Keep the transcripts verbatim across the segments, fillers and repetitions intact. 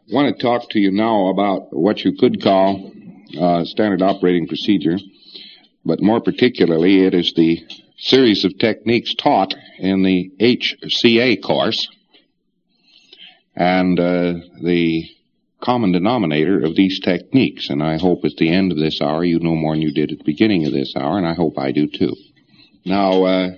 I want to talk to you now about what you could call uh, standard operating procedure, but more particularly it is the series of techniques taught in the H C A course, and uh, the common denominator of these techniques. And I hope at the end of this hour you know more than you did at the beginning of this hour, and I hope I do too. Now, uh,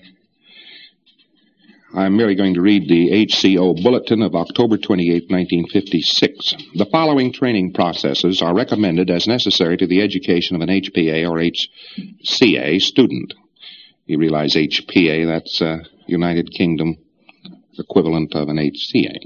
I'm merely going to read the H C O Bulletin of October twenty-eighth, nineteen fifty-six. The following training processes are recommended as necessary to the education of an H P A or H C A student. You realize H P A, that's uh, United Kingdom equivalent of an H C A.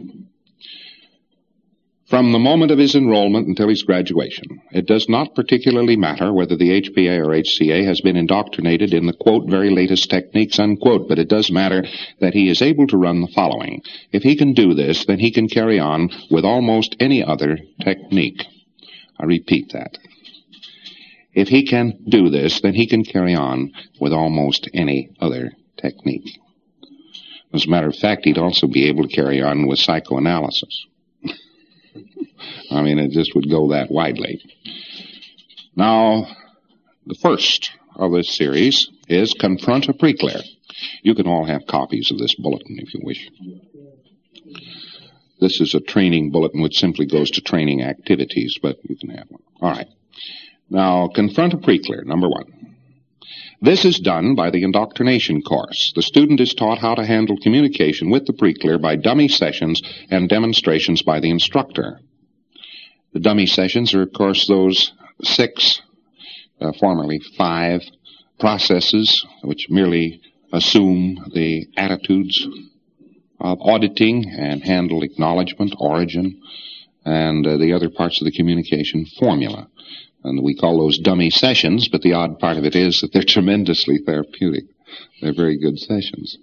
From the moment of his enrollment until his graduation, it does not particularly matter whether the H P A or H C A has been indoctrinated in the, quote, very latest techniques, unquote, but it does matter that he is able to run the following. If he can do this, then he can carry on with almost any other technique. I repeat that. If he can do this, then he can carry on with almost any other technique. As a matter of fact, he'd also be able to carry on with psychoanalysis. I mean, it just would go that widely. Now, the first of this series is Confront a Preclear. You can all have copies of this bulletin if you wish. This is a training bulletin which simply goes to training activities, but you can have one. All right. Now, Confront a Preclear, number one. This is done by the indoctrination course. The student is taught how to handle communication with the preclear by dummy sessions and demonstrations by the instructor. The dummy sessions are, of course, those six, uh, formerly five, processes which merely assume the attitudes of auditing and handle acknowledgement, origin, and uh, the other parts of the communication formula. And we call those dummy sessions, but the odd part of it is that they're tremendously therapeutic. They're very good sessions.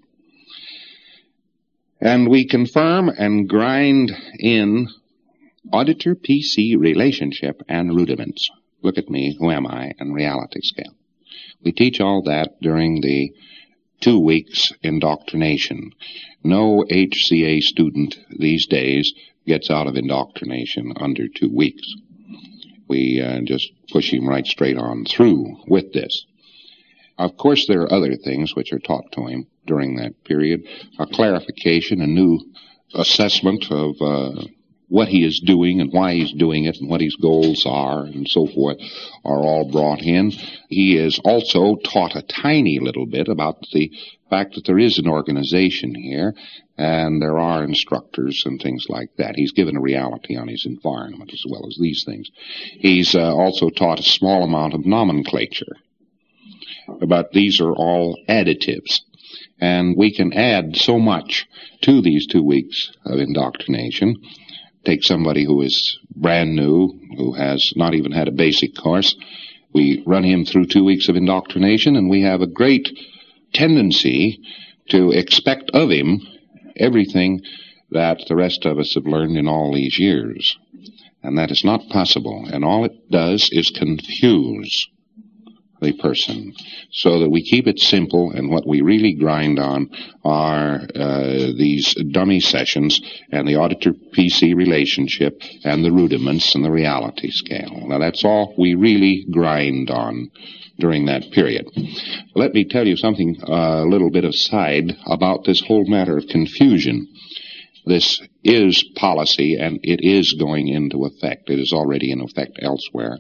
And we confirm and grind in auditor-P C relationship and rudiments. Look at me, who am I, and reality scale. We teach all that during the two weeks indoctrination. No H C A student these days gets out of indoctrination under two weeks. We uh, just push him right straight on through with this. Of course, there are other things which are taught to him during that period. A clarification, a new assessment of uh, what he is doing and why he's doing it and what his goals are and so forth are all brought in. He is also taught a tiny little bit about the fact that there is an organization here and there are instructors and things like that. He's given a reality on his environment as well as these things. He's uh, also taught a small amount of nomenclature, but these are all additives. And we can add so much to these two weeks of indoctrination. Take somebody who is brand new, who has not even had a basic course. We run him through two weeks of indoctrination, and we have a great tendency to expect of him everything that the rest of us have learned in all these years. And that is not possible. And all it does is confuse the person so that we keep it simple, and what we really grind on are uh, these dummy sessions and the auditor-P C relationship and the rudiments and the reality scale. Now, that's all we really grind on during that period. Let me tell you something, a uh, little bit aside about this whole matter of confusion. This is policy, and it is going into effect. It is already in effect elsewhere.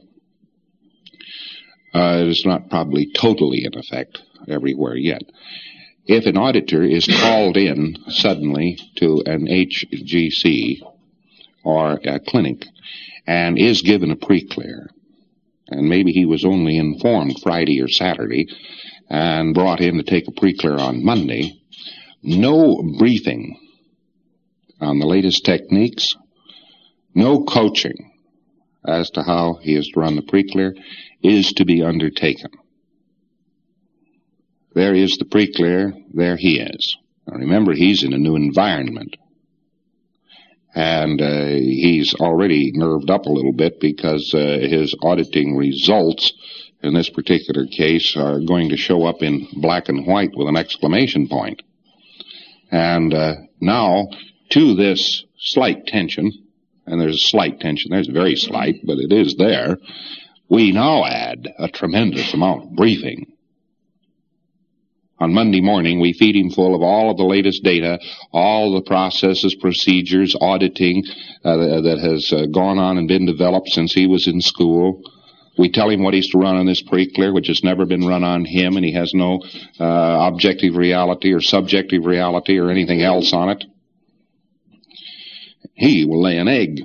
Uh, it is not probably totally in effect everywhere yet. If an auditor is called in suddenly to an H G C or a clinic and is given a preclear, and maybe he was only informed Friday or Saturday and brought in to take a preclear on Monday, no briefing on the latest techniques, no coaching as to how he is to run the preclear is to be undertaken. There is the preclear, there he is. Now remember, he's in a new environment. And uh, he's already nerved up a little bit because uh, his auditing results in this particular case are going to show up in black and white with an exclamation point. And uh, now, to this slight tension and there's a slight tension. There's very slight, but it is there. We now add a tremendous amount of briefing. On Monday morning, we feed him full of all of the latest data, all the processes, procedures, auditing uh, that has uh, gone on and been developed since he was in school. We tell him what he's to run on this pre-clear, which has never been run on him, and he has no uh, objective reality or subjective reality or anything else on it. He will lay an egg,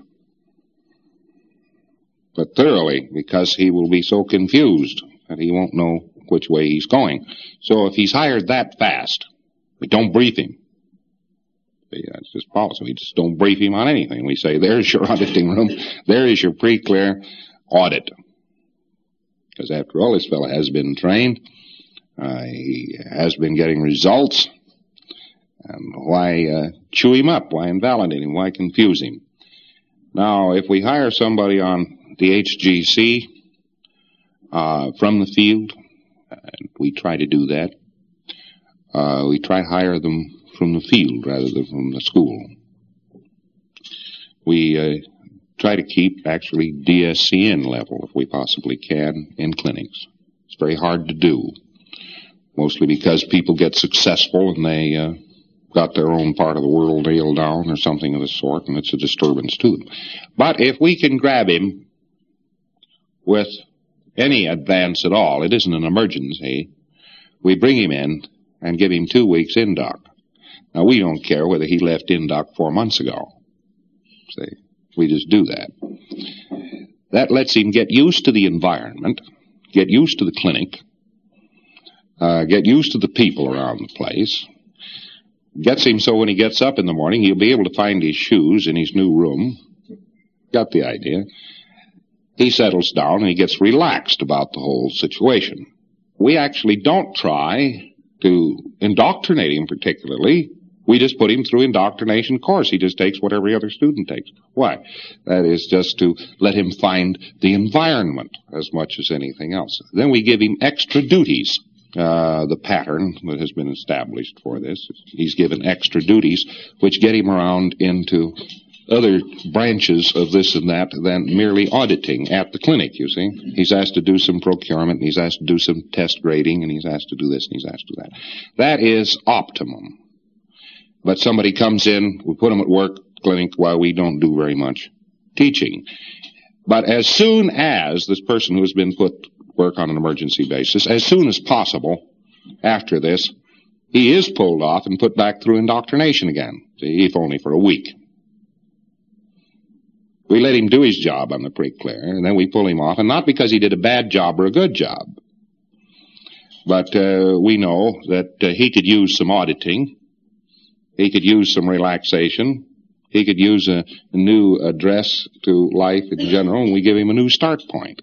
but thoroughly, because he will be so confused that he won't know which way he's going. So if he's hired that fast, we don't brief him. That's just policy. We just don't brief him on anything. We say, there's your auditing room. There is your pre-clear audit. Because after all, this fellow has been trained. Uh, he has been getting results. And why uh, chew him up? Why invalidate him? Why confuse him? Now, if we hire somebody on the H G C uh, from the field, and we try to do that, uh, we try to hire them from the field rather than from the school. We uh, try to keep actually D S C N level, if we possibly can, in clinics. It's very hard to do, mostly because people get successful and they uh, got their own part of the world nailed down or something of the sort, and it's a disturbance to them. But if we can grab him with any advance at all, it isn't an emergency, we bring him in and give him two weeks in-doc. Now, we don't care whether he left in-doc four months ago. See, we just do that. That lets him get used to the environment, get used to the clinic, uh, get used to the people around the place, gets him so when he gets up in the morning, he'll be able to find his shoes in his new room. Got the idea. He settles down and he gets relaxed about the whole situation. We actually don't try to indoctrinate him particularly. We just put him through indoctrination course. He just takes what every other student takes. Why? That is just to let him find the environment as much as anything else. Then we give him extra duties. Uh, the pattern that has been established for this, he's given extra duties which get him around into other branches of this and that than merely auditing at the clinic, you see. He's asked to do some procurement, and he's asked to do some test grading, and he's asked to do this, and he's asked to do that. That is optimum. But somebody comes in, we put them at work, clinic, while we don't do very much teaching. But as soon as this person who has been put to work on an emergency basis, as soon as possible after this, he is pulled off and put back through indoctrination again, see, if only for a week. We let him do his job on the pre-clear, and then we pull him off, and not because he did a bad job or a good job, but uh, we know that uh, he could use some auditing, he could use some relaxation, he could use a, a new address to life in general, and we give him a new start point.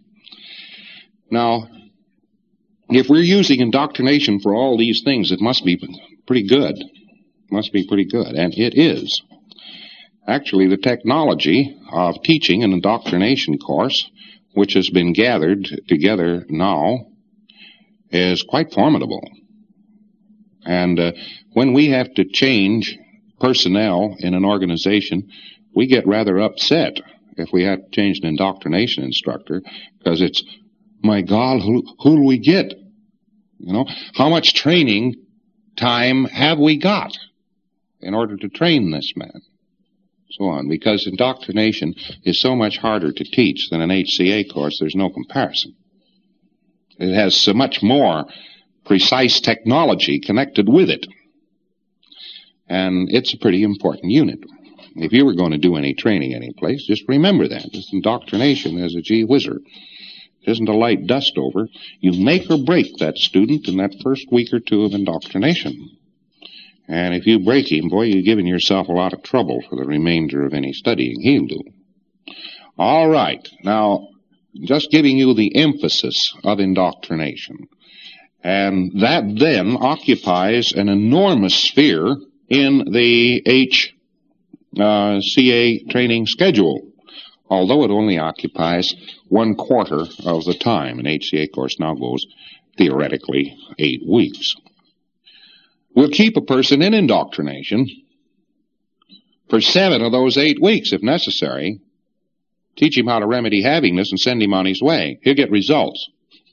Now, if we're using indoctrination for all these things, it must be pretty good. It must be pretty good, and it is. Actually, the technology of teaching an indoctrination course, which has been gathered together now, is quite formidable. And uh, when we have to change personnel in an organization, we get rather upset if we have to change an indoctrination instructor, because it's, my God, who, who do we get? You know, how much training time have we got in order to train this man? So on, because indoctrination is so much harder to teach than an H C A course, there's no comparison. It has so much more precise technology connected with it. And it's a pretty important unit. If you were going to do any training any place, just remember that. This indoctrination is a gee whizzer. It isn't a light dust over. You make or break that student in that first week or two of indoctrination. And if you break him, boy, you're giving yourself a lot of trouble for the remainder of any studying he'll do. All right. Now, just giving you the emphasis of indoctrination. And that then occupies an enormous sphere in the H C A training schedule, although it only occupies one quarter of the time. An H C A course now goes, theoretically, eight weeks. We'll keep a person in indoctrination for seven of those eight weeks, if necessary, Teach him how to remedy havingness and send him on his way. He'll get results.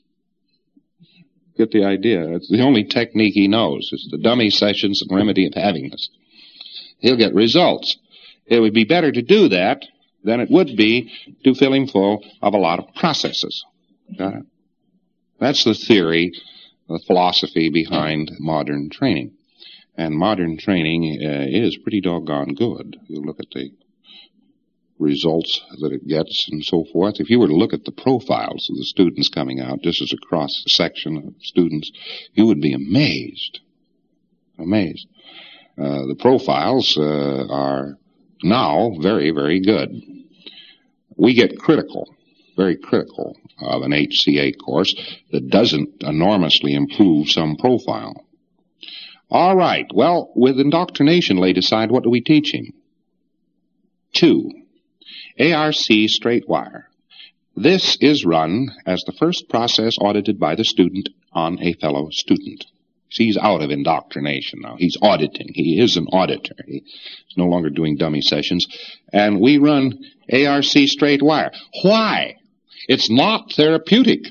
Get the idea? It's the only technique he knows. It's the dummy sessions and remedy of havingness. He'll get results. It would be better to do that than it would be to fill him full of a lot of processes. Got it? That's the theory, the philosophy behind modern training. And modern training uh, is pretty doggone good. You look at the results that it gets and so forth. If you were to look at the profiles of the students coming out, just as a cross-section of students, you would be amazed. Amazed. Uh, the profiles uh, are now very, very good. We get critical, very critical of an H C A course that doesn't enormously improve some profile. All right, well, with indoctrination laid aside, what do we teach him? Two, A R C straight wire. This is run as the first process audited by the student on a fellow student. He's out of indoctrination now. He's auditing. He is an auditor. He's no longer doing dummy sessions. And we run A R C straight wire. Why? It's not therapeutic.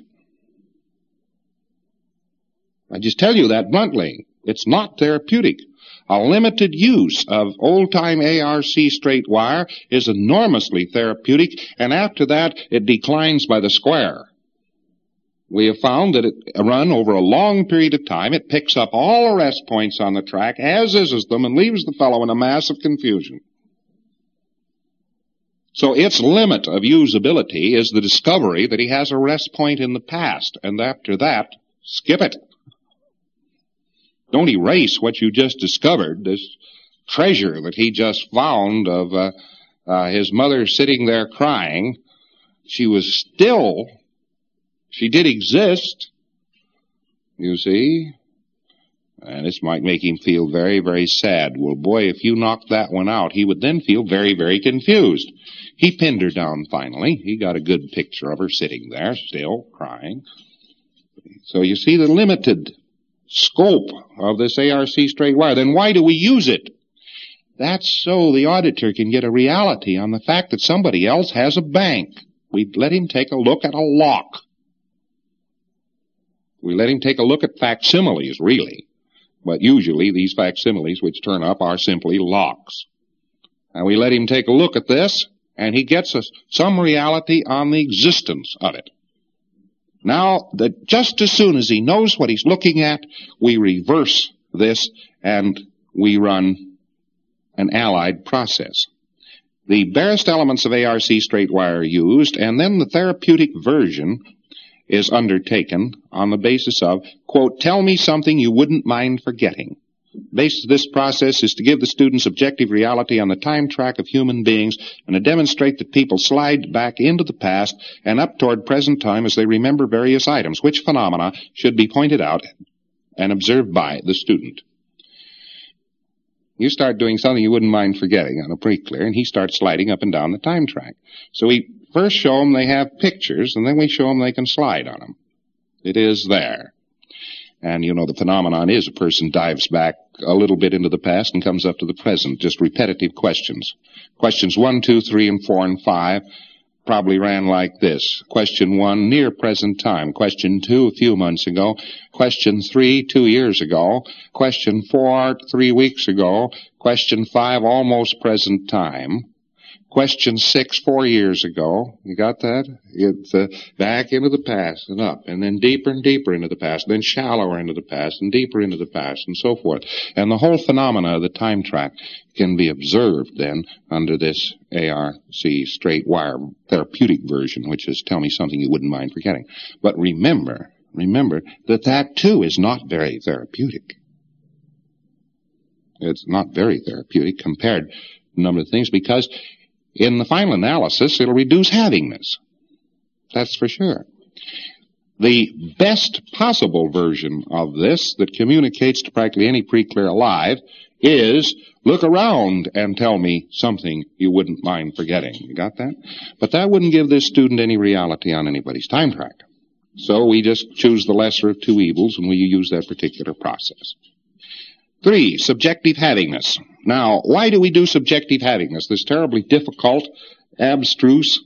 I just tell you that bluntly. It's not therapeutic. A limited use of old-time A R C straight wire is enormously therapeutic, and after that, it declines by the square. We have found that it run over a long period of time. It picks up all arrest points on the track, as is them, and leaves the fellow in a mass of confusion. So its limit of usability is the discovery that he has a rest point in the past, and after that, skip it. Don't erase what you just discovered, this treasure that he just found of uh, uh, his mother sitting there crying. She was still, she did exist, you see, and this might make him feel very, very sad. Well, boy, if you knocked that one out, he would then feel very, very confused. He pinned her down finally. He got a good picture of her sitting there, still crying. So you see the limited scope of this A R C straight wire. Then why do we use it? That's so the auditor can get a reality on the fact that somebody else has a bank. We let him take a look at a lock. We let him take a look at facsimiles, really. But usually these facsimiles which turn up are simply locks. And we let him take a look at this, and he gets us some reality on the existence of it. Now, that just as soon as he knows what he's looking at, we reverse this and we run an allied process. The barest elements of A R C straight wire are used, and then the therapeutic version is undertaken on the basis of, quote, tell me something you wouldn't mind forgetting. The basis of this process is to give the students objective reality on the time track of human beings and to demonstrate that people slide back into the past and up toward present time as they remember various items, which phenomena should be pointed out and observed by the student. You start doing something you wouldn't mind forgetting on a pre-clear, and he starts sliding up and down the time track. So we first show them they have pictures, and then we show them they can slide on them. It is there. And, you know, the phenomenon is a person dives back a little bit into the past and comes up to the present, just repetitive questions. Questions one, two, three, and four, and five probably ran like this. Question one, near present time. Question two, a few months ago. Question three, two years ago. Question four, three weeks ago. Question five, almost present time. Question six, four years ago. You got that? It's uh, back into the past and up, and then deeper and deeper into the past, and then shallower into the past, and deeper into the past, and so forth. And the whole phenomena of the time track can be observed then under this A R C straight wire therapeutic version, which is tell me something you wouldn't mind forgetting. But remember, remember that that too is not very therapeutic. It's not very therapeutic compared to a number of things, because in the final analysis, it'll reduce havingness. That's for sure. The best possible version of this that communicates to practically any pre-clear alive is look around and tell me something you wouldn't mind forgetting. You got that? But that wouldn't give this student any reality on anybody's time track. So we just choose the lesser of two evils and we use that particular process. Three, subjective havingness. Now, why do we do subjective havingness? This terribly difficult, abstruse,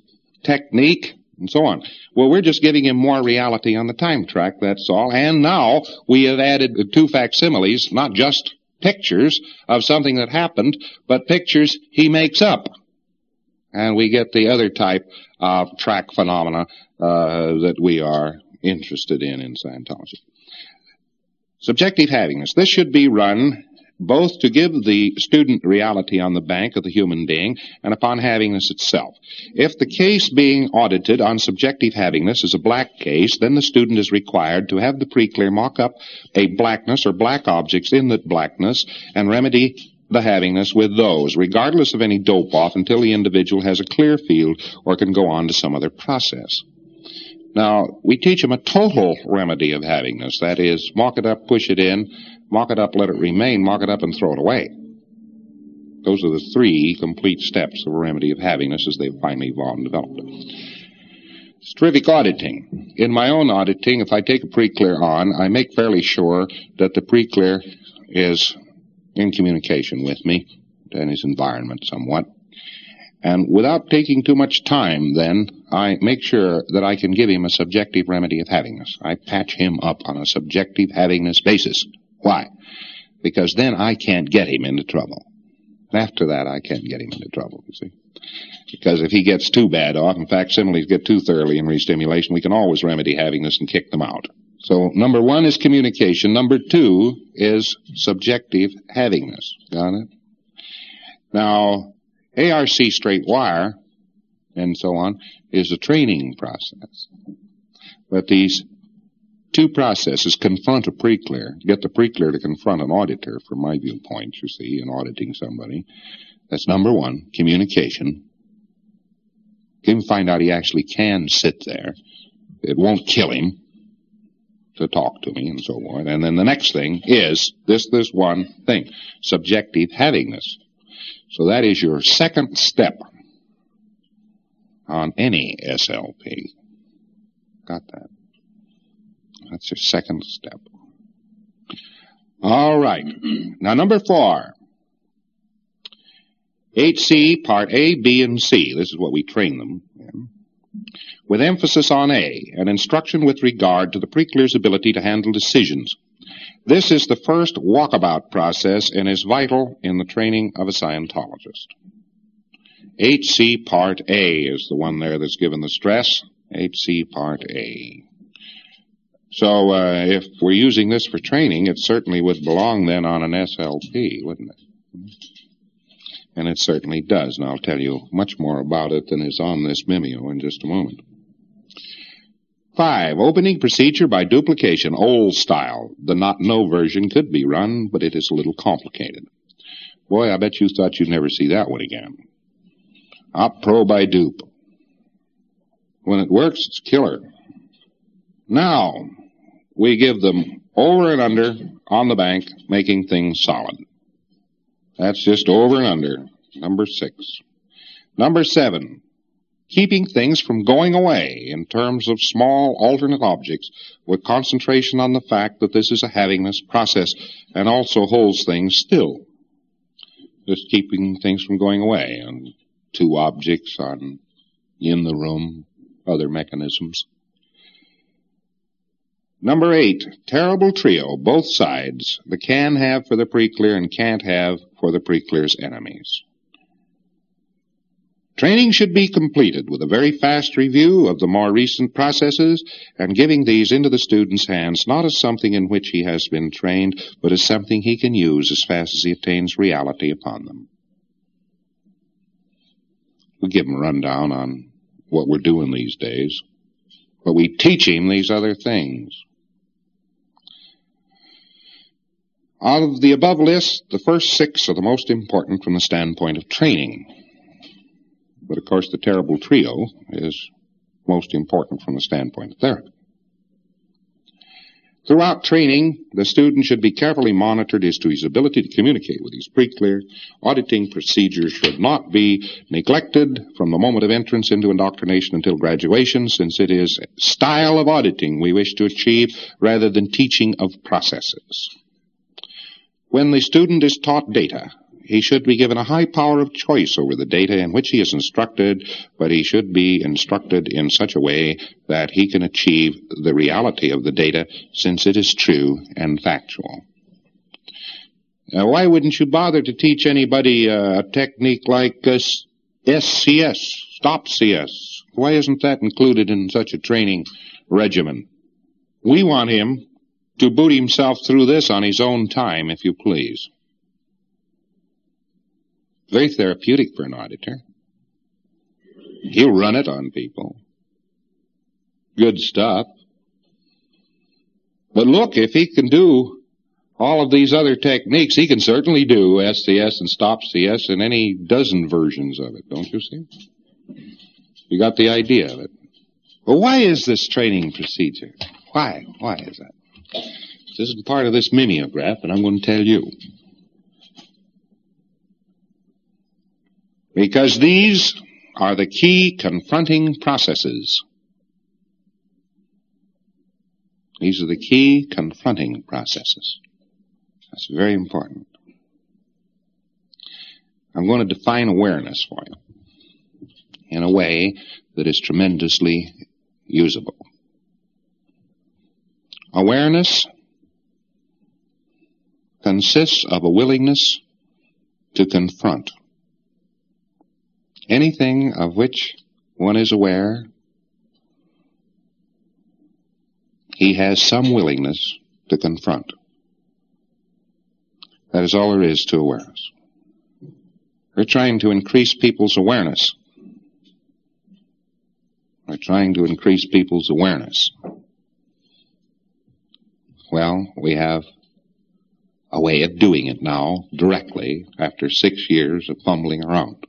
technique, and so on. Well, we're just giving him more reality on the time track, that's all. And now we have added two facsimiles, not just pictures of something that happened, but pictures he makes up. And we get the other type of track phenomena uh, that we are interested in in Scientology. Subjective havingness. This should be run both to give the student reality on the bank of the human being and upon havingness itself. If the case being audited on subjective havingness is a black case, then the student is required to have the pre-clear mock up a blackness or black objects in that blackness and remedy the havingness with those, regardless of any dope-off, until the individual has a clear field or can go on to some other process. Now, we teach them a total remedy of havingness. That is, mock it up, push it in, mock it up, let it remain, mock it up, and throw it away. Those are the three complete steps of a remedy of havingness as they've finally evolved and developed. Terrific auditing. In my own auditing, if I take a pre-clear on, I make fairly sure that the pre-clear is in communication with me and his environment somewhat. And without taking too much time, then, I make sure that I can give him a subjective remedy of havingness. I patch him up on a subjective havingness basis. Why? Because then I can't get him into trouble. After that, I can't get him into trouble, you see. Because if he gets too bad off, in fact, similes get too thoroughly in restimulation, we can always remedy havingness and kick them out. So, number one is communication. Number two is subjective havingness. Got it? Now, A R C straight wire, and so on, is a training process. But these two processes confront a pre-clear, get the pre-clear to confront an auditor, from my viewpoint, you see, in auditing somebody. That's number one, communication. Get him to find out he actually can sit there. It won't kill him to talk to me and so on. And then the next thing is this, this one thing, subjective havingness. So that is your second step on any S L P. Got that? That's your second step. All right. Now, number four. H C, Part A, B, and C. This is what we train them in. With emphasis on A, an instruction with regard to the pre-clear's ability to handle decisions. This is the first walkabout process and is vital in the training of a Scientologist. H C Part A is the one there that's given the stress. H C Part A. So uh, if we're using this for training, it certainly would belong then on an S L P, wouldn't it? And it certainly does, and I'll tell you much more about it than is on this Mimeo in just a moment. Five, opening procedure by duplication, old style. The not-no version could be run, but it is a little complicated. Boy, I bet you thought you'd never see that one again. Op pro by dupe. When it works, it's killer. Now, we give them over and under on the bank, making things solid. That's just over and under. Number six. Number seven. Keeping things from going away in terms of small alternate objects with concentration on the fact that this is a havingness process and also holds things still. Just keeping things from going away on two objects, on in the room, other mechanisms. Number eight, terrible trio, both sides. The can have for the pre-clear and can't have for the pre-clear's enemies. Training should be completed with a very fast review of the more recent processes and giving these into the student's hands not as something in which he has been trained, but as something he can use as fast as he attains reality upon them. We give him a rundown on what we're doing these days, but we teach him these other things. Out of the above list, the first six are the most important from the standpoint of training. But, of course, the terrible trio is most important from the standpoint of therapy. Throughout training, the student should be carefully monitored as to his ability to communicate with his pre-clear. Auditing procedures should not be neglected from the moment of entrance into indoctrination until graduation, since it is style of auditing we wish to achieve rather than teaching of processes. When the student is taught data, he should be given a high power of choice over the data in which he is instructed, but he should be instructed in such a way that he can achieve the reality of the data since it is true and factual. Now, why wouldn't you bother to teach anybody uh, a technique like uh, S C S, Stop C S? Why isn't that included in such a training regimen? We want him to boot himself through this on his own time, if you please. Very therapeutic for an auditor. He'll run it on people. Good stuff. But look, if he can do all of these other techniques, he can certainly do S C S and Stop C S and any dozen versions of it, don't you see? You got the idea of it. Well, why is this training procedure? Why? Why is that? This isn't part of this mimeograph, and I'm going to tell you. Because these are the key confronting processes. These are the key confronting processes. That's very important. I'm going to define awareness for you in a way that is tremendously usable. Awareness consists of a willingness to confront anything of which one is aware. He has some willingness to confront. That is all there is to awareness. We're trying to increase people's awareness. We're trying to increase people's awareness. Well, we have a way of doing it now, directly, after six years of fumbling around.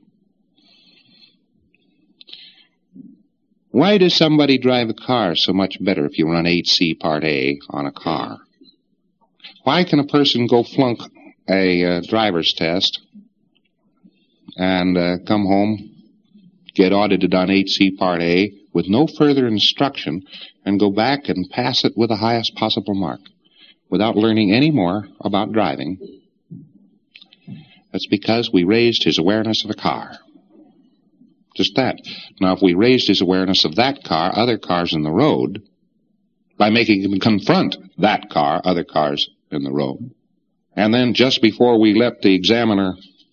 Why does somebody drive a car so much better if you run eight C Part A on a car? Why can a person go flunk a uh, driver's test and uh, come home, get audited on eight C Part A with no further instruction, and go back and pass it with the highest possible mark without learning any more about driving? That's because we raised his awareness of the car. Just that. Now, if we raised his awareness of that car, other cars in the road, by making him confront that car, other cars in the road, and then just before we let the examiner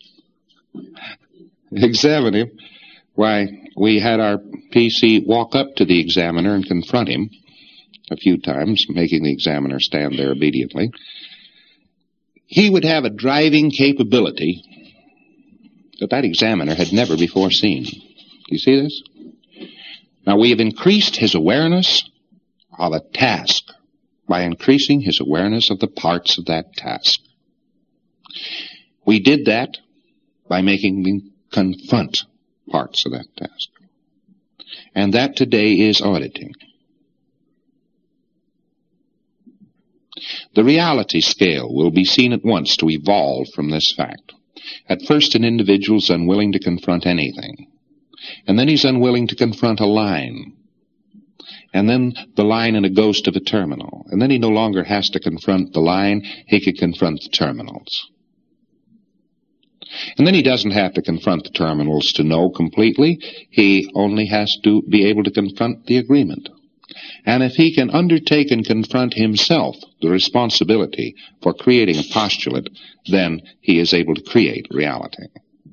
examine him, why, we had our P C walk up to the examiner and confront him a few times, making the examiner stand there obediently. He would have a driving capability that that examiner had never before seen. You see this? Now, we have increased his awareness of a task by increasing his awareness of the parts of that task. We did that by making him confront parts of that task. And that today is auditing. The reality scale will be seen at once to evolve from this fact. At first, an individual is unwilling to confront anything. And then he's unwilling to confront a line. And then the line in a ghost of a terminal. And then he no longer has to confront the line, he can confront the terminals. And then he doesn't have to confront the terminals to know completely. He only has to be able to confront the agreement. And if he can undertake and confront himself the responsibility for creating a postulate, then he is able to create reality.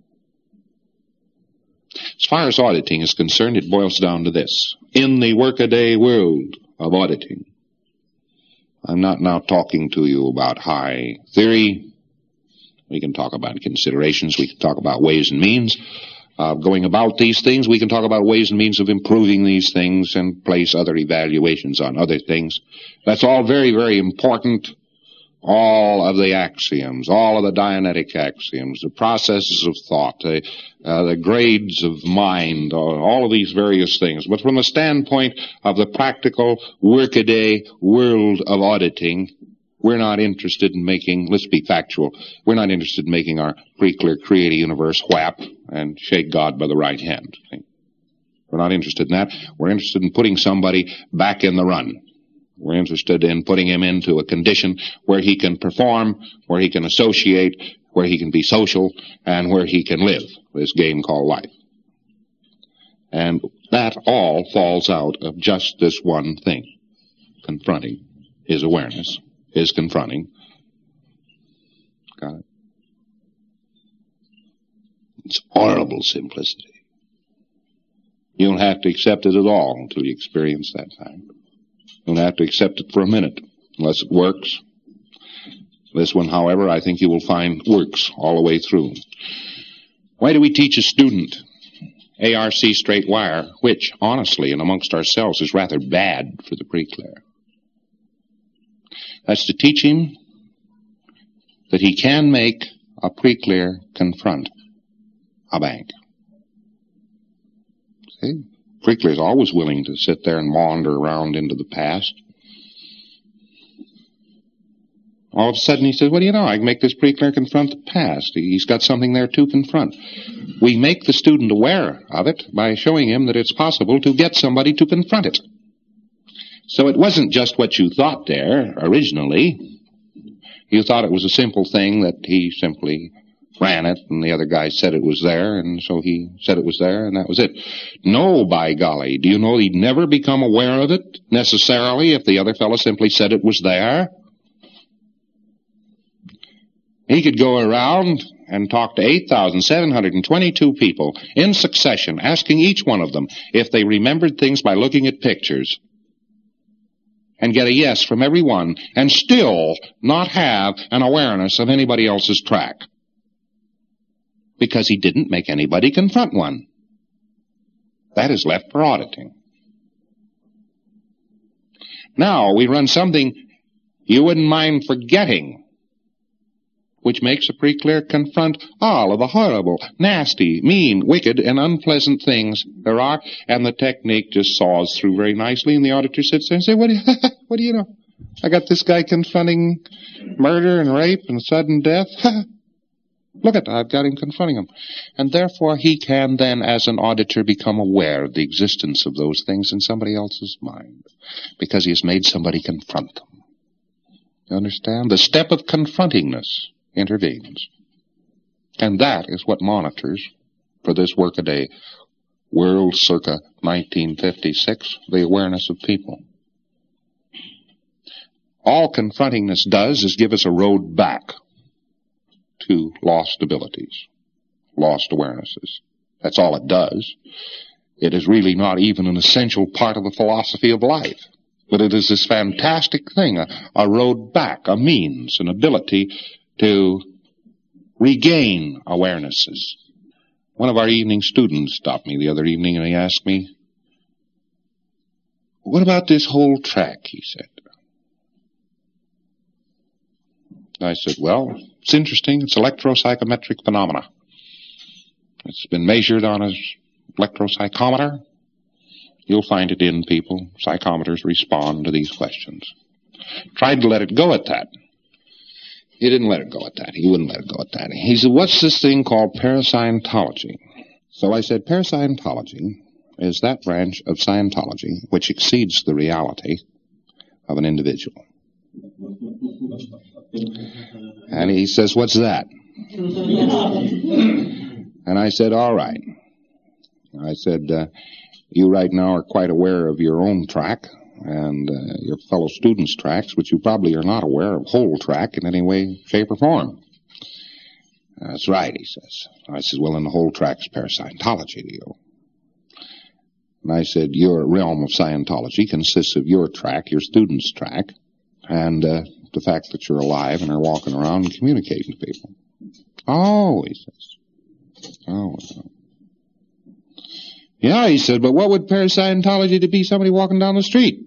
As far as auditing is concerned, it boils down to this. In the workaday world of auditing, I'm not now talking to you about high theory. We can talk about considerations. We can talk about ways and means of going about these things. We can talk about ways and means of improving these things and place other evaluations on other things. That's all very, very important. All of the axioms, all of the Dianetic axioms, the processes of thought, the, uh, the grades of mind, all of these various things. But from the standpoint of the practical workaday world of auditing, we're not interested in making, let's be factual, we're not interested in making our pre-clear create a universe whap and shake God by the right hand. We're not interested in that. We're interested in putting somebody back in the run. We're interested in putting him into a condition where he can perform, where he can associate, where he can be social, and where he can live this game called life. And that all falls out of just this one thing, confronting his awareness, his confronting. Got it? It's horrible simplicity. You don't have to accept it at all until you experience that fact. You don't have to accept it for a minute unless it works. This one, however, I think you will find works all the way through. Why do we teach a student A R C straight wire, which, honestly and amongst ourselves, is rather bad for the pre-clear? That's to teach him that he can make a pre-clear confront a bank. See? Pre-clear is always willing to sit there and wander around into the past. All of a sudden he says, what do you know, I can make this pre-clear confront the past. He's got something there to confront. We make the student aware of it by showing him that it's possible to get somebody to confront it. So it wasn't just what you thought there originally. You thought it was a simple thing that he simply ran it and the other guy said it was there, and so he said it was there and that was it. No, by golly, do you know he'd never become aware of it necessarily if the other fellow simply said it was there? He could go around and talk to eight thousand seven hundred twenty-two people in succession, asking each one of them if they remembered things by looking at pictures, and get a yes from every one, and still not have an awareness of anybody else's track. Because he didn't make anybody confront one. That is left for auditing. Now we run something you wouldn't mind forgetting, which makes a pre-clear confront all of the horrible, nasty, mean, wicked, and unpleasant things there are, and the technique just saws through very nicely, and the auditor sits there and says, what do you, what do you know? I got this guy confronting murder and rape and sudden death. Look at that, I've got him confronting him. And therefore he can then, as an auditor, become aware of the existence of those things in somebody else's mind, because he has made somebody confront them. You understand? The step of confrontingness intervenes. And that is what monitors, for this workaday world circa nineteen fifty-six, the awareness of people. All confrontingness does is give us a road back to lost abilities, lost awarenesses. That's all it does. It is really not even an essential part of the philosophy of life. But it is this fantastic thing, a, a road back, a means, an ability to regain awarenesses. One of our evening students stopped me the other evening and he asked me, what about this whole track, he said. I said, well, it's interesting. It's electropsychometric phenomena. It's been measured on a electropsychometer. You'll find it in people. Psychometers respond to these questions. Tried to let it go at that. He didn't let it go at that. He wouldn't let it go at that. He said, what's this thing called parascientology? So I said, parascientology is that branch of Scientology which exceeds the reality of an individual. And he says, what's that? And I said, all right. I said, uh, you right now are quite aware of your own track and uh, your fellow students' tracks, but you probably are not aware of whole track in any way, shape, or form. That's right, he says. I said, well, then the whole track's parascientology to you. And I said, your realm of Scientology consists of your track, your students' track, and uh, the fact that you're alive and are walking around and communicating to people. Oh, he says. Oh, well. Yeah, he said, but what would parascientology to be somebody walking down the street?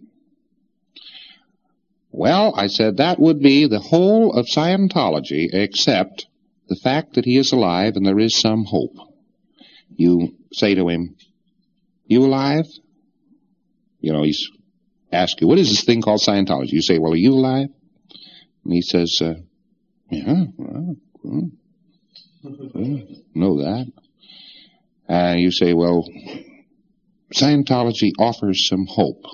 Well, I said, that would be the whole of Scientology except the fact that he is alive and there is some hope. You say to him, you alive? You know, he's asked you, what is this thing called Scientology? You say, well, are you alive? And he says, uh, yeah, well, well, well, know that. And uh, you say, well, Scientology offers some hope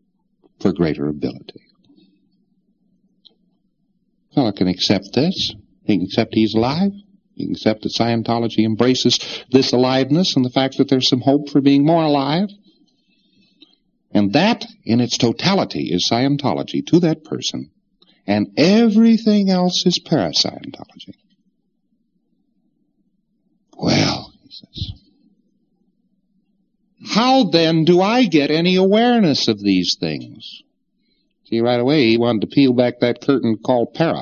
for greater ability. Well, I can accept this. He can accept he's alive. He can accept that Scientology embraces this aliveness and the fact that there's some hope for being more alive. And that, in its totality, is Scientology to that person. And everything else is para-Scientology. Well, he says, how then do I get any awareness of these things? See, right away he wanted to peel back that curtain called para.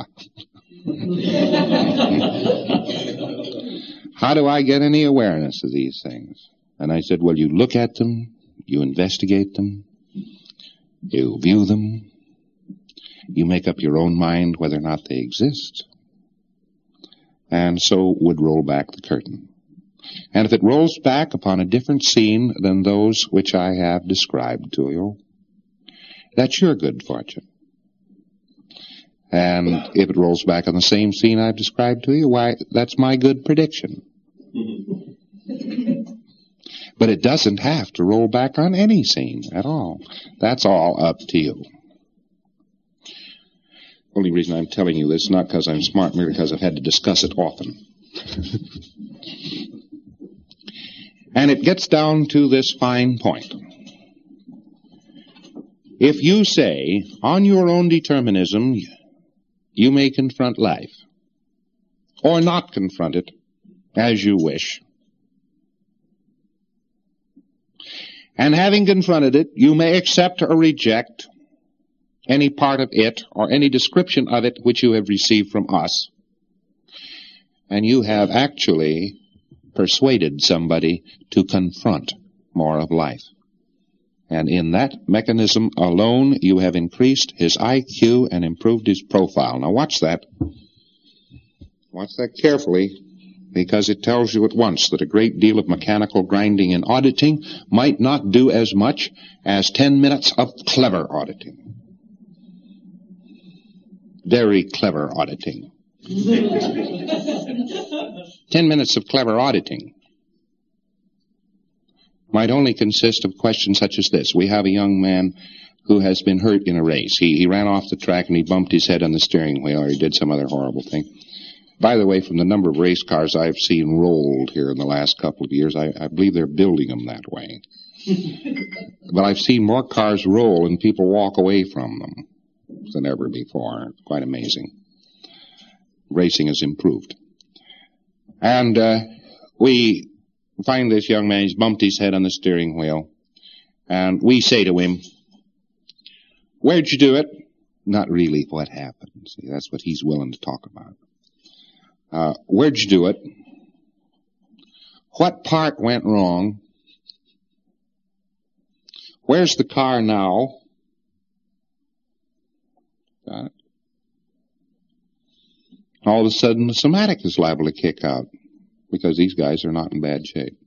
How do I get any awareness of these things? And I said, well, you look at them, you investigate them, you view them, you make up your own mind whether or not they exist, and so would roll back the curtain. And if it rolls back upon a different scene than those which I have described to you, that's your good fortune. And if it rolls back on the same scene I've described to you, why, that's my good prediction. But it doesn't have to roll back on any scene at all. That's all up to you. Only reason I'm telling you this is not because I'm smart, merely because I've had to discuss it often. And it gets down to this fine point. If you say, on your own determinism, you may confront life, or not confront it, as you wish. And having confronted it, you may accept or reject any part of it or any description of it which you have received from us. And you have actually persuaded somebody to confront more of life. And in that mechanism alone, you have increased his I Q and improved his profile. Now watch that. Watch that carefully, because it tells you at once that a great deal of mechanical grinding and auditing might not do as much as ten minutes of clever auditing. Very clever auditing. Ten minutes of clever auditing might only consist of questions such as this. We have a young man who has been hurt in a race. He, he ran off the track and he bumped his head on the steering wheel, or he did some other horrible thing. By the way, from the number of race cars I've seen rolled here in the last couple of years, I, I believe they're building them that way. But I've seen more cars roll and people walk away from them than ever before. It's quite amazing. Racing has improved. And uh, we find this young man, he's bumped his head on the steering wheel, and we say to him, where'd you do it? Not really what happened. See, that's what he's willing to talk about. Uh, where'd you do it? What part went wrong? Where's the car now? Got it? All of a sudden, the somatic is liable to kick out, because these guys are not in bad shape.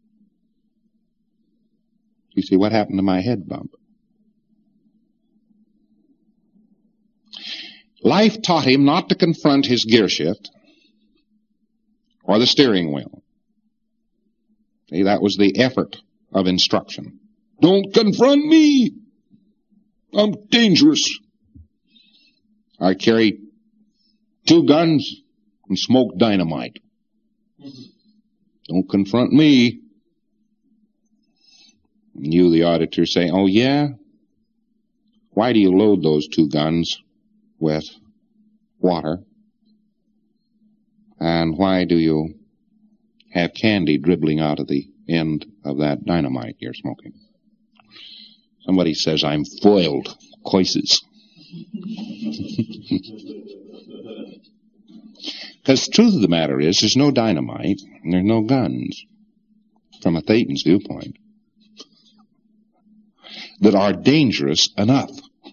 You see, what happened to my head bump? Life taught him not to confront his gear shift or the steering wheel. See, that was the effort of instruction. Don't confront me. I'm dangerous. I carry two guns and smoke dynamite. Don't confront me. And you, the auditor, say, oh yeah? Why do you load those two guns with water? And why do you have candy dribbling out of the end of that dynamite you're smoking? Somebody says, I'm foiled. Coises. Because the truth of the matter is, there's no dynamite, and there's no guns, from a Thetan's viewpoint, that are dangerous enough.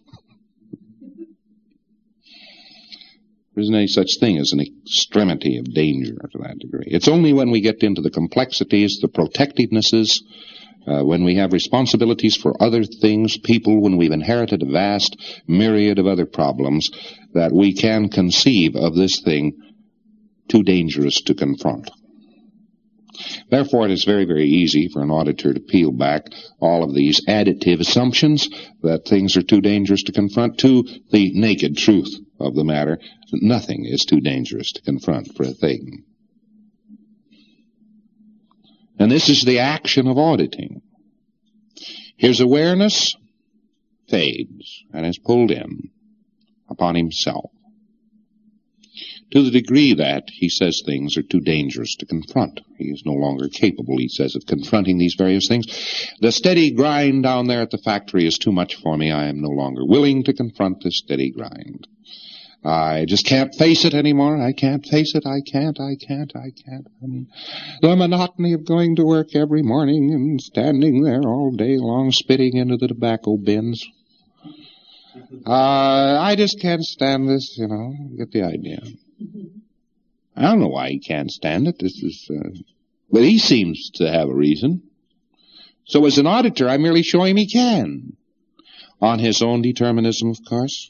There isn't any such thing as an extremity of danger to that degree. It's only when we get into the complexities, the protectivenesses, uh, when we have responsibilities for other things, people, when we've inherited a vast myriad of other problems, that we can conceive of this thing too dangerous to confront. Therefore, it is very, very easy for an auditor to peel back all of these additive assumptions that things are too dangerous to confront to the naked truth of the matter. Nothing is too dangerous to confront for a thing. And this is the action of auditing. His awareness fades and is pulled in upon himself to the degree that he says things are too dangerous to confront. He is no longer capable, he says, of confronting these various things. The steady grind down there at the factory is too much for me. I am no longer willing to confront this steady grind. I just can't face it anymore. I can't face it. I can't, I can't, I can't. I mean, the monotony of going to work every morning and standing there all day long spitting into the tobacco bins. Uh, I just can't stand this, you know. You get the idea. I don't know why he can't stand it. This is, uh, but he seems to have a reason. So as an auditor, I merely show him he can. On his own determinism, of course.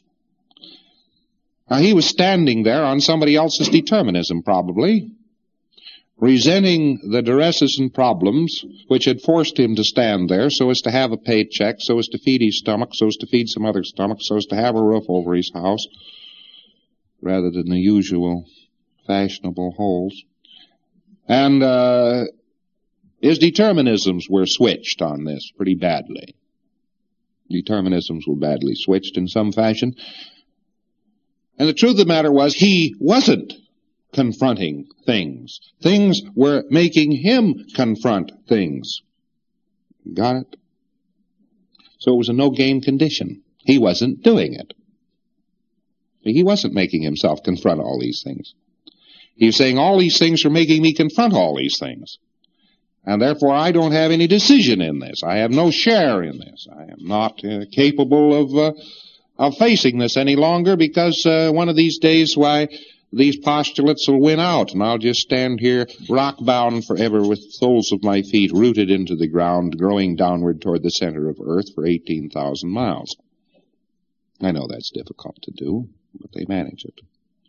Now, he was standing there on somebody else's determinism, probably, resenting the duresses and problems which had forced him to stand there so as to have a paycheck, so as to feed his stomach, so as to feed some other stomach, so as to have a roof over his house, rather than the usual fashionable holes. And uh, his determinisms were switched on this pretty badly. Determinisms were badly switched in some fashion. And the truth of the matter was, he wasn't confronting things. Things were making him confront things. Got it? So it was a no-game condition. He wasn't doing it. He wasn't making himself confront all these things. He was saying, all these things are making me confront all these things. And therefore, I don't have any decision in this. I have no share in this. I am not uh, capable of... Uh, of facing this any longer, because uh, one of these days, why, these postulates will win out, and I'll just stand here rock-bound forever with the soles of my feet rooted into the ground, growing downward toward the center of Earth for eighteen thousand miles. I know that's difficult to do, but they manage it.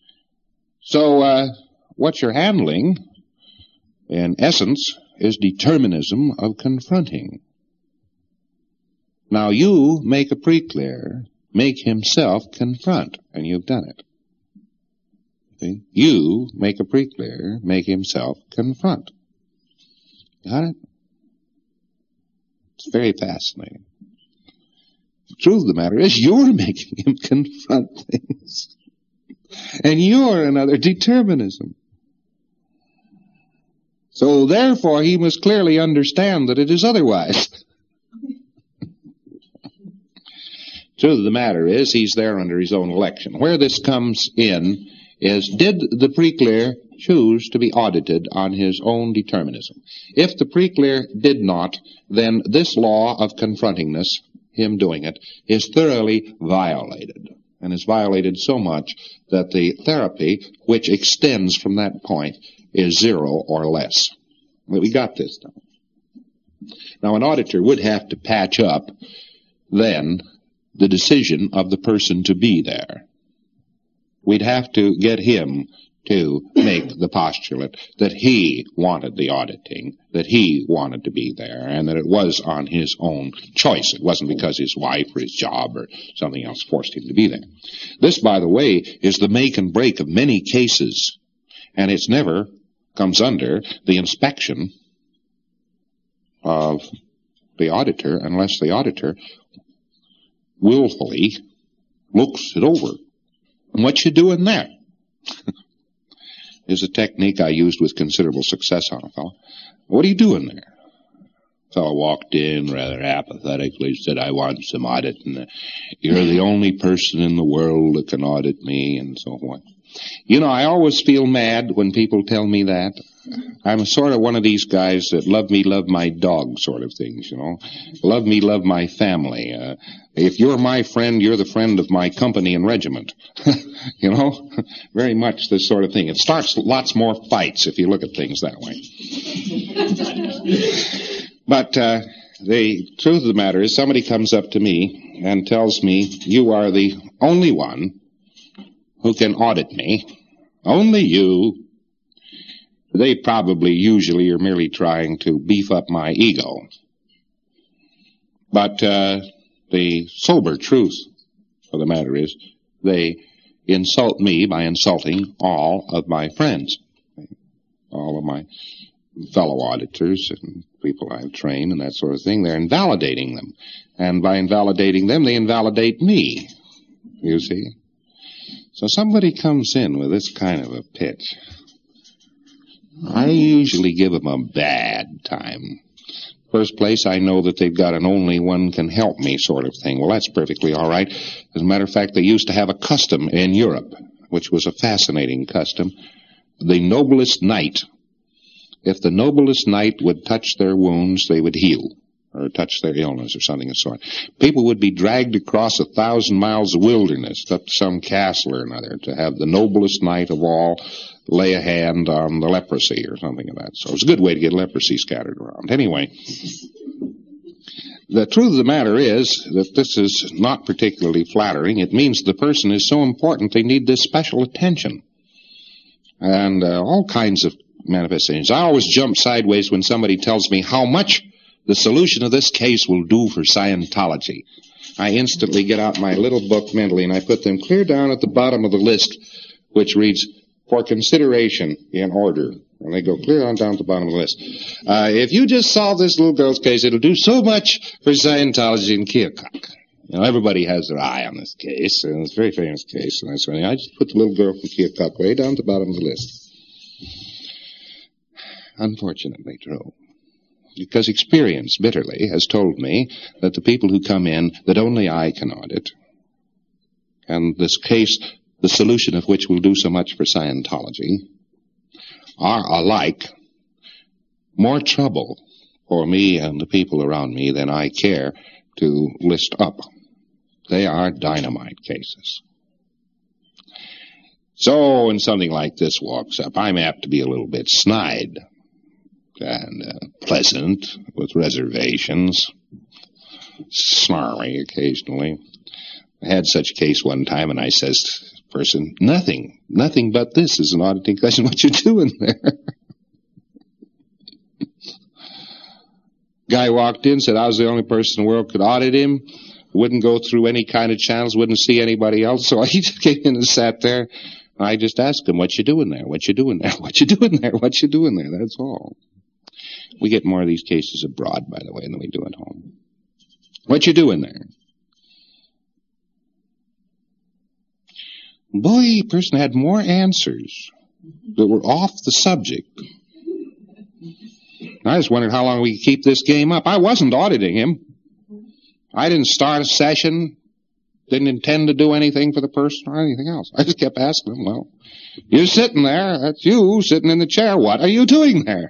So uh, what you're handling, in essence, is determinism of confronting. Now you make a preclear, make himself confront, and you've done it. See? You make a preclear, make himself confront. Got it? It's very fascinating. The truth of the matter is, you're making him confront things. And you're another determinism. So therefore, he must clearly understand that it is otherwise. Truth of the matter is, he's there under his own election. Where this comes in is, did the preclear choose to be audited on his own determinism? If the preclear did not, then this law of confrontingness, him doing it, is thoroughly violated, and is violated so much that the therapy which extends from that point is zero or less. But we got this done. Now, an auditor would have to patch up, then, the decision of the person to be there. We'd have to get him to make the postulate that he wanted the auditing, that he wanted to be there, and that it was on his own choice. It wasn't because his wife or his job or something else forced him to be there. This, by the way, is the make and break of many cases, and it's never comes under the inspection of the auditor unless the auditor willfully looks it over. And what you doing there? Is a technique I used with considerable success on a fellow. What are you doing there? The fellow walked in rather apathetically, said, I want some audit, and you're the only person in the world that can audit me, and so forth. You know, I always feel mad when people tell me that. I'm sort of one of these guys that love me, love my dog sort of things, you know. Love me, love my family. Uh, if you're my friend, you're the friend of my company and regiment. You know, very much this sort of thing. It starts lots more fights if you look at things that way. But uh, the truth of the matter is, somebody comes up to me and tells me, you are the only one who can audit me. Only you. They probably usually are merely trying to beef up my ego. But uh, the sober truth of the matter is they insult me by insulting all of my friends, all of my fellow auditors and people I've trained and that sort of thing. They're invalidating them. And by invalidating them, they invalidate me, you see. So somebody comes in with this kind of a pitch. I usually give them a bad time. First place, I know that they've got an only one can help me sort of thing. Well, that's perfectly all right. As a matter of fact, they used to have a custom in Europe, which was a fascinating custom. The noblest knight, if the noblest knight would touch their wounds, they would heal, or touch their illness or something of the sort. People would be dragged across a thousand miles of wilderness up to some castle or another to have the noblest knight of all lay a hand on the leprosy or something of that. So it was a good way to get leprosy scattered around. Anyway, the truth of the matter is that this is not particularly flattering. It means the person is so important they need this special attention. And uh, all kinds of manifestations. I always jump sideways when somebody tells me how much the solution of this case will do for Scientology. I instantly get out my little book mentally and I put them clear down at the bottom of the list, which reads, for consideration in order. And they go clear on down to the bottom of the list. Uh, if you just solve this little girl's case, it'll do so much for Scientology and Keokuk. You know, everybody has their eye on this case, and it's a very famous case. And that's why I just put the little girl from Keokuk way down to the bottom of the list. Unfortunately true. Because experience, bitterly, has told me that the people who come in that only I can audit, and this case, the solution of which will do so much for Scientology, are alike more trouble for me and the people around me than I care to list up. They are dynamite cases. So when something like this walks up, I'm apt to be a little bit snide and uh, pleasant with reservations, snarly occasionally. I had such a case one time, and I says to the person, nothing, nothing but this is an auditing question. What you doing there? Guy walked in, said I was the only person in the world could audit him, wouldn't go through any kind of channels, wouldn't see anybody else, so he just came in and sat there. I just asked him, what you doing there? What you doing there? What you doing there? What you doing there? That's all. We get more of these cases abroad, by the way, than we do at home. What you doing there? Boy, the person had more answers that were off the subject. I just wondered how long we could keep this game up. I wasn't auditing him. I didn't start a session, didn't intend to do anything for the person or anything else. I just kept asking him, well, you're sitting there, that's you sitting in the chair, what are you doing there?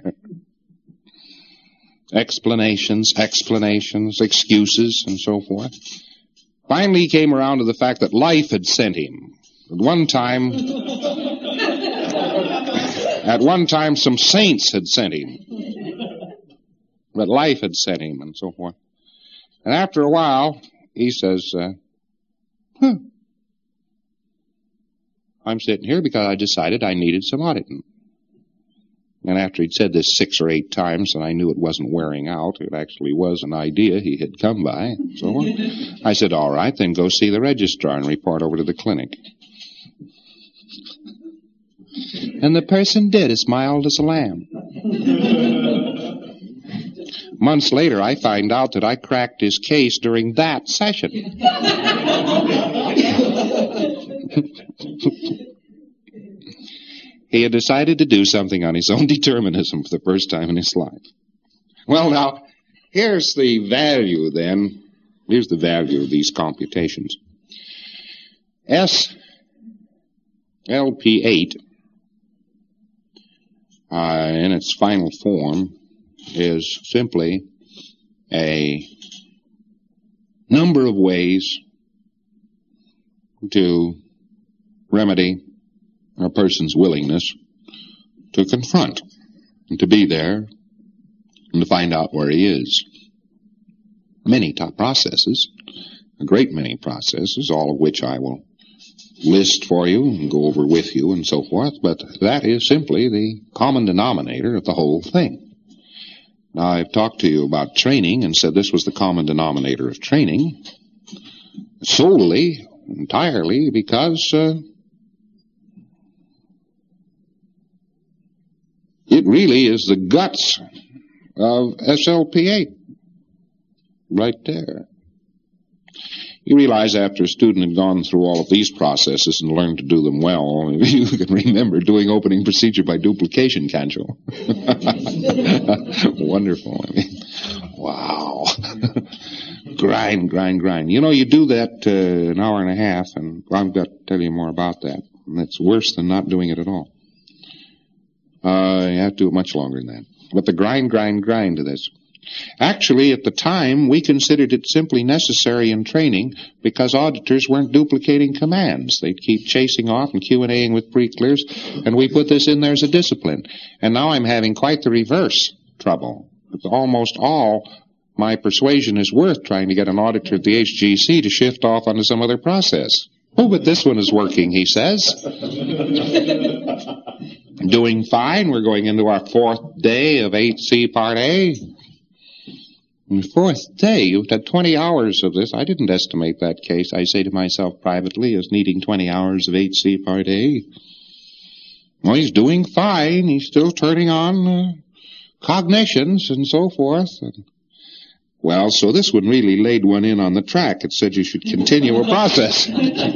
Explanations, explanations, excuses, and so forth. Finally he came around to the fact that life had sent him. At one time, at one time some saints had sent him. But life had sent him, and so forth. And after a while, he says, uh, huh, I'm sitting here because I decided I needed some auditing. And after he'd said this six or eight times, and I knew it wasn't wearing out, it actually was an idea he had come by, and so on. I said, all right, then go see the registrar and report over to the clinic. And the person did, as mild as a lamb. Months later, I find out that I cracked his case during that session. He had decided to do something on his own determinism for the first time in his life. Well, now, here's the value, then. Here's the value of these computations. S L P eight, uh, in its final form, is simply a number of ways to remedy a person's willingness to confront and to be there and to find out where he is. Many top processes, a great many processes, all of which I will list for you and go over with you and so forth, but that is simply the common denominator of the whole thing. Now, I've talked to you about training and said this was the common denominator of training solely, entirely, because uh, it really is the guts of S L P eight right there. You realize after a student had gone through all of these processes and learned to do them well, you can remember doing opening procedure by duplication, can't you? Wonderful. I mean, wow. grind, grind, grind. You know, you do that uh, an hour and a half, and I've got to tell you more about that. And it's worse than not doing it at all. Uh, you have to do it much longer than that. But the grind, grind, grind to this. Actually, at the time, we considered it simply necessary in training because auditors weren't duplicating commands. They'd keep chasing off and Q and A-ing with pre-clears, and we put this in there as a discipline. And now I'm having quite the reverse trouble. It's almost all my persuasion is worth trying to get an auditor at the H G C to shift off onto some other process. Oh, but this one is working, he says. Doing fine. We're going into our fourth day of eight C Part A. On the fourth day, you've had twenty hours of this. I didn't estimate that case, I say to myself privately, as needing twenty hours of eight C Part A. Well, he's doing fine. He's still turning on uh, cognitions and so forth. And, well, so this one really laid one in on the track. It said you should continue a process.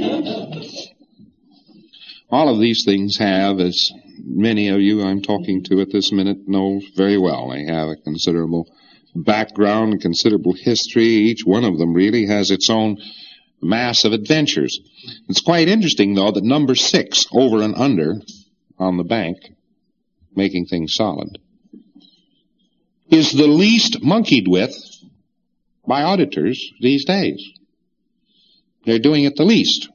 All of these things have, as many of you I'm talking to at this minute know very well, they have a considerable background, considerable history. Each one of them really has its own mass of adventures. It's quite interesting, though, that number six, over and under, on the bank, making things solid, is the least monkeyed with by auditors these days. They're doing it the least.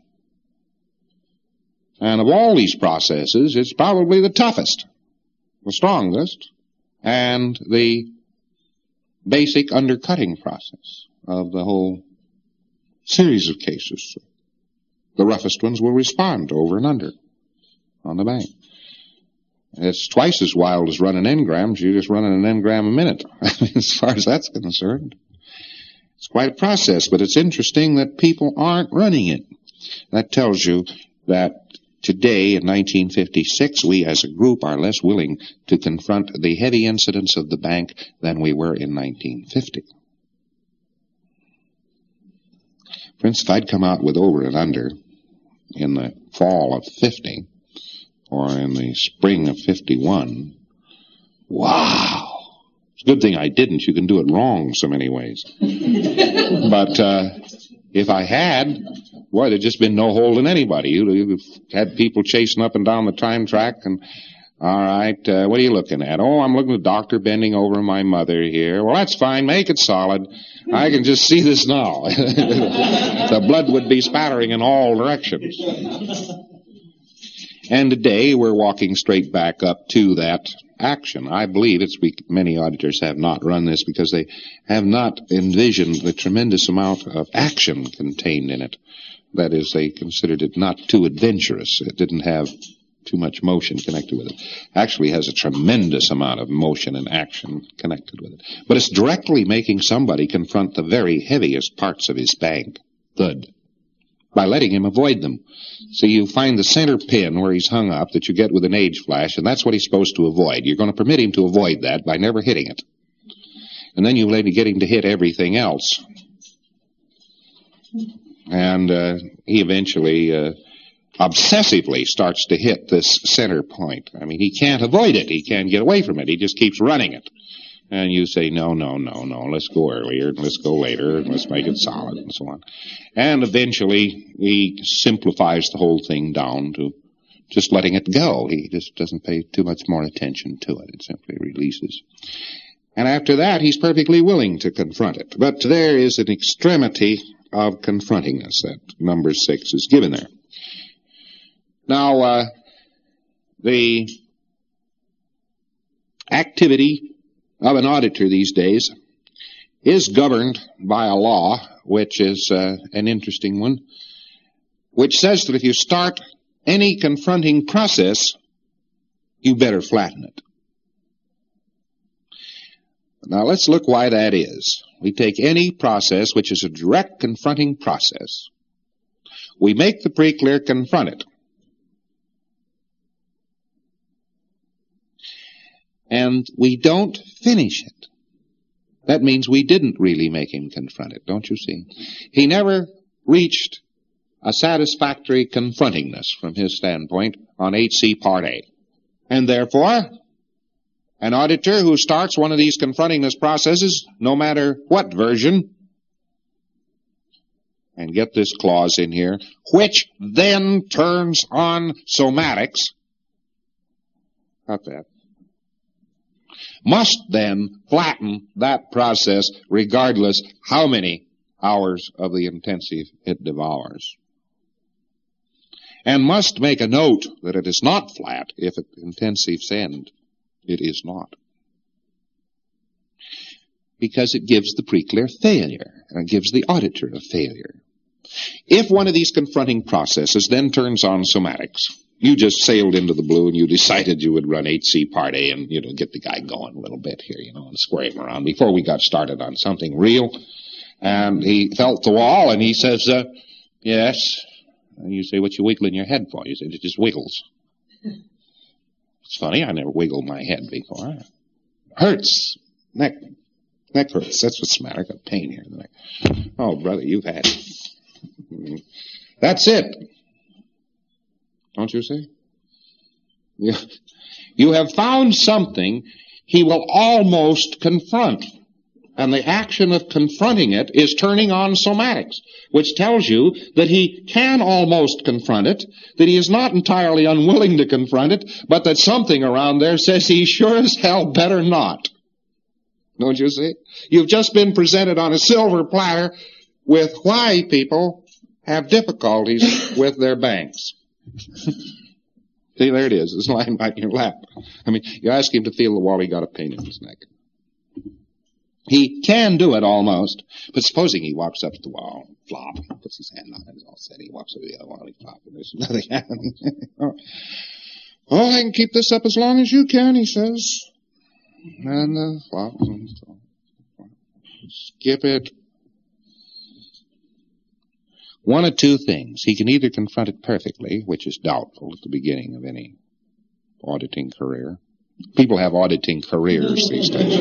And of all these processes, it's probably the toughest, the strongest, and the basic undercutting process of the whole series of cases. The roughest ones will respond over and under on the bank. It's twice as wild as running engrams. You're just running an engram a minute, as far as that's concerned. It's quite a process, but it's interesting that people aren't running it. That tells you that today, in nineteen fifty-six, we as a group are less willing to confront the heavy incidents of the bank than we were in nineteen fifty. For instance, if I'd come out with over and under in the fall of fifty, or in the spring of fifty-one, wow! It's a good thing I didn't. You can do it wrong so many ways. But uh, if I had, boy, there'd just been no holding anybody. You'd had people chasing up and down the time track, and, all right, uh, what are you looking at? Oh, I'm looking at the doctor bending over my mother here. Well, that's fine. Make it solid. I can just see this now. The blood would be spattering in all directions. And today, we're walking straight back up to that action. I believe it's we, many auditors have not run this because they have not envisioned the tremendous amount of action contained in it. That is, they considered it not too adventurous. It didn't have too much motion connected with it. Actually has a tremendous amount of motion and action connected with it. But it's directly making somebody confront the very heaviest parts of his bank. Thud. By letting him avoid them. So you find the center pin where he's hung up that you get with an age flash, and that's what he's supposed to avoid. You're going to permit him to avoid that by never hitting it. And then you let him get him to hit everything else. And uh, he eventually uh, obsessively starts to hit this center point. I mean, he can't avoid it. He can't get away from it. He just keeps running it. And you say, no, no, no, no, let's go earlier, and let's go later, and let's make it solid, and so on. And eventually, he simplifies the whole thing down to just letting it go. He just doesn't pay too much more attention to it. It simply releases. And after that, he's perfectly willing to confront it. But there is an extremity of confronting us that number six is given there. Now, uh, the activity of an auditor these days is governed by a law, which is uh, an interesting one. which says that if you start any confronting process, you better flatten it. Now let's look why that is. We take any process which is a direct confronting process. We make the pre-clear confront it. And we don't finish it. That means we didn't really make him confront it, don't you see? He never reached a satisfactory confrontingness from his standpoint on H C Part A. And therefore, an auditor who starts one of these confrontingness processes, no matter what version, and get this clause in here, which then turns on somatics, got that, must then flatten that process regardless how many hours of the intensive it devours. And must make a note that it is not flat if at intensive's end it is not. Because it gives the pre-clear failure, and it gives the auditor a failure. If one of these confronting processes then turns on somatics, you just sailed into the blue and you decided you would run H C Part A and, you know, get the guy going a little bit here, you know, and square him around before we got started on something real. And he felt the wall and he says, uh, yes. And you say, what you wiggling your head for? You say, it just wiggles. It's funny, I never wiggled my head before. Hurts. Neck. Neck hurts. That's what's the matter. I got pain here in the neck. Oh, brother, you've had it. That's it. Don't you see? You, you have found something he will almost confront. And the action of confronting it is turning on somatics, which tells you that he can almost confront it, that he is not entirely unwilling to confront it, but that something around there says he sure as hell better not. Don't you see? You've just been presented on a silver platter with why people have difficulties with their banks. See, there it is. It's lying right in your lap. I mean, you ask him to feel the wall, he got a pain in his neck. He can do it almost, but supposing he walks up to the wall, flop, puts his hand on it, it's all set, he walks over to the other wall, he flop, and there's nothing happening. oh, I can keep this up as long as you can, he says. And, uh, flop, skip it. One of two things. He can either confront it perfectly, which is doubtful at the beginning of any auditing career. People have auditing careers these days.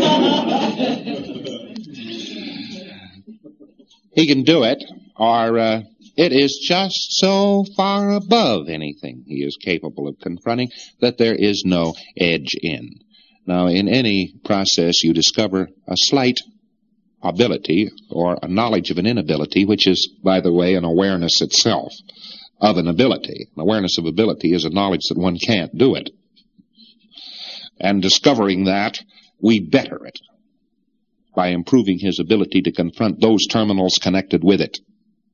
He can do it, or uh, it is just so far above anything he is capable of confronting that there is no edge in. Now, in any process, you discover a slight ability or a knowledge of an inability, which is, by the way, an awareness itself of an ability. An awareness of ability is a knowledge that one can't do it. And discovering that, we better it by improving his ability to confront those terminals connected with it.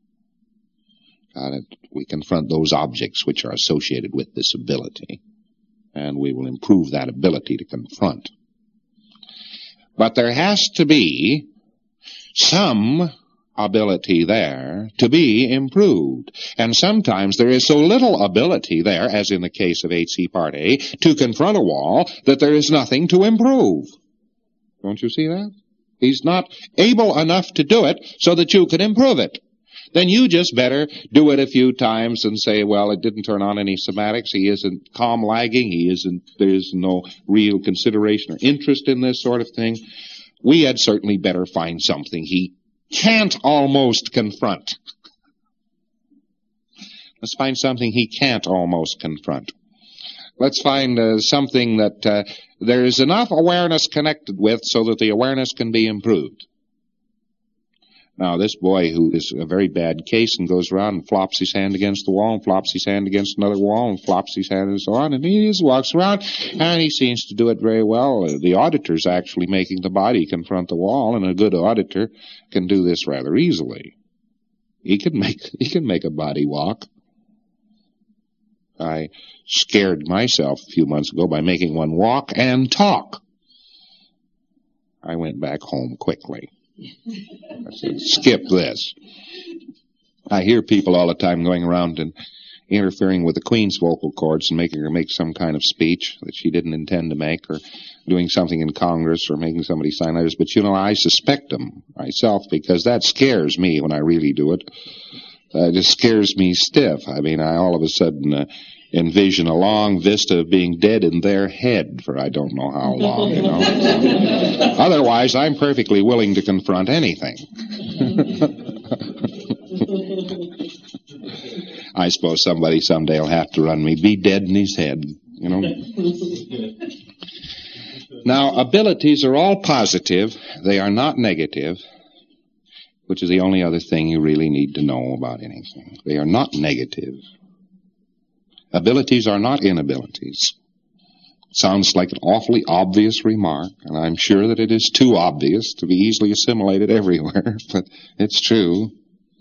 Uh, we confront those objects which are associated with this ability, and we will improve that ability to confront. But there has to be some ability there to be improved. And sometimes there is so little ability there, as in the case of H C Part A, to confront a wall, that there is nothing to improve. Don't you see that? He's not able enough to do it so that you can improve it. Then you just better do it a few times and say, well, it didn't turn on any somatics. He isn't calm lagging. He isn't, there's no real consideration or interest in this sort of thing. We had certainly better find something he can't almost confront. Let's find something he can't almost confront. Let's find uh, something that uh, there is enough awareness connected with so that the awareness can be improved. Now, this boy who is a very bad case and goes around and flops his hand against the wall and flops his hand against another wall and flops his hand and so on, and he just walks around and he seems to do it very well. The auditor's actually making the body confront the wall, and a good auditor can do this rather easily. He can make, he can make a body walk. I scared myself a few months ago by making one walk and talk. I went back home quickly. I said, skip this. I hear people all the time going around and interfering with the Queen's vocal cords and making her make some kind of speech that she didn't intend to make, or doing something in Congress, or making somebody sign letters. But, you know, I suspect them myself, because that scares me when I really do it. Uh, it just scares me stiff. I mean, I all of a sudden uh, envision a long vista of being dead in their head for I don't know how long, you know. So, otherwise, I'm perfectly willing to confront anything. I suppose somebody someday will have to run me, be dead in his head, you know. Now, abilities are all positive. They are not negative, which is the only other thing you really need to know about anything. They are not negative. Abilities are not inabilities. Sounds like an awfully obvious remark, and I'm sure that it is too obvious to be easily assimilated everywhere, but it's true.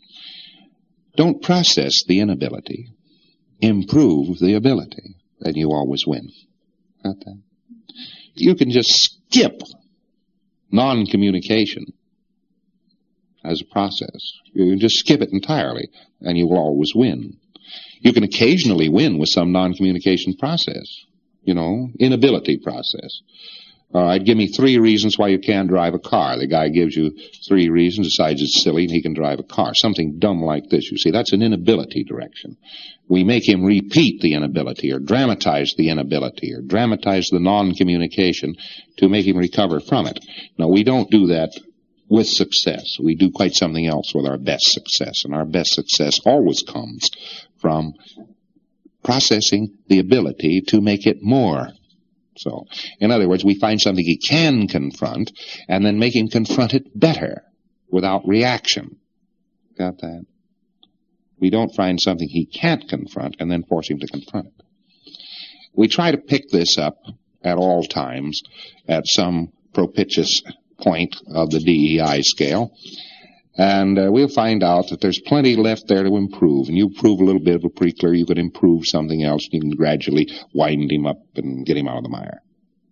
Don't process the inability. Improve the ability, and you always win. Got that? You can just skip non-communication as a process. You can just skip it entirely, and you will always win. You can occasionally win with some non-communication process, you know, inability process. All right, give me three reasons why you can't drive a car. The guy gives you three reasons, decides it's silly, and he can drive a car. Something dumb like this, you see, that's an inability direction. We make him repeat the inability, or dramatize the inability, or dramatize the non-communication to make him recover from it. Now, we don't do that with success. We do quite something else with our best success, and our best success always comes from processing the ability to make it more. So, in other words, we find something he can confront, and then make him confront it better, without reaction. Got that? We don't find something he can't confront, and then force him to confront it. We try to pick this up at all times at some propitious point of the D E I scale, and uh, we'll find out that there's plenty left there to improve. And you prove a little bit of a pre-clear, you can improve something else, and you can gradually wind him up and get him out of the mire.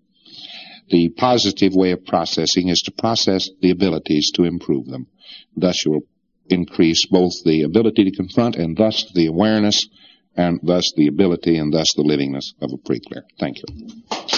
The positive way of processing is to process the abilities to improve them. Thus you will increase both the ability to confront, and thus the awareness, and thus the ability, and thus the livingness of a pre-clear. Thank you.